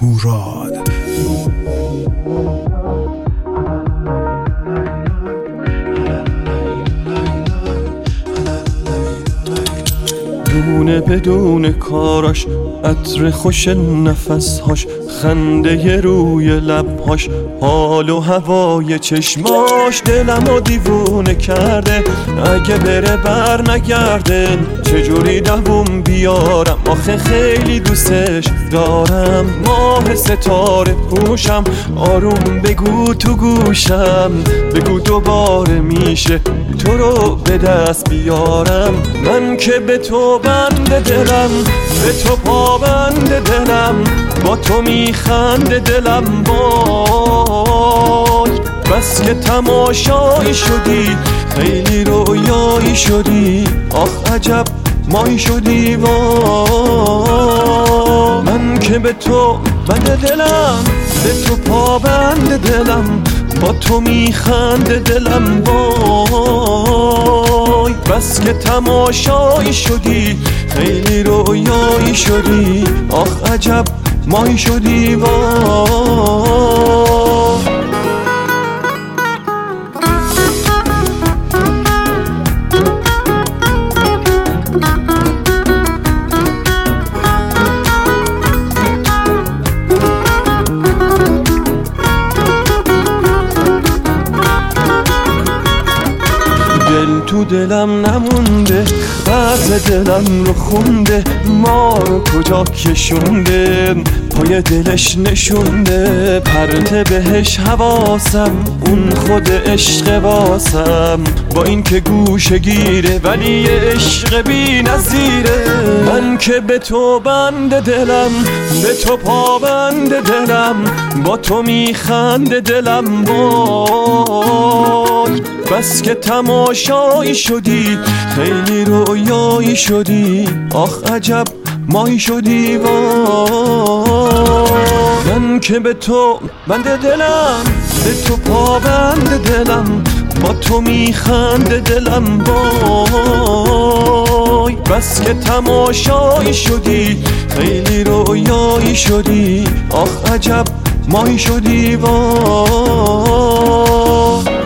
هوراد. دونه بدون کاراش، عطر خوش نفسهاش، خنده روی لبهاش، حال و هوای چشماش دلمو دیوونه کرده. اگه بره بر نگرده چجوری دووم بیارم؟ آخه خیلی دوستش دارم. ماه ستاره پوشم، آروم بگو تو گوشم، بگو دوباره میشه تو رو به دست بیارم. من که به تو بند دلم، به تو پابند دلم، با تو میخنده دلم وای. بس که تماشایی شدی، خیلی رویایی شدی، آخ عجب مایی شدی وای. من که به تو بند دلم، به تو پابند دلم، با تو میخنده دلم وای. بس که تماشایی شدی، خیلی رویایی شدی، آخ عجب مایی شدی وای. دل تو دلم نمونده، بعض دلم رو خونده، ما رو کجا کشونده، پای دلش نشونده. پرده بهش حواسم، اون خود عشق واسم، با این که گوشه گیره ولی عشق بی نظیره. من که به تو بند دلم، به تو پابند دلم، با تو میخنده دلم وای. بس که تماشایی شدی، خیلی رویایی شدی، آخ عجب مایی شدی وای. من که به تو بند دلم، به تو پابند دلم، با تو میخنده دلم وای. بس که تماشایی شدی، خیلی رویایی شدی، آخ عجب مایی شدی وای.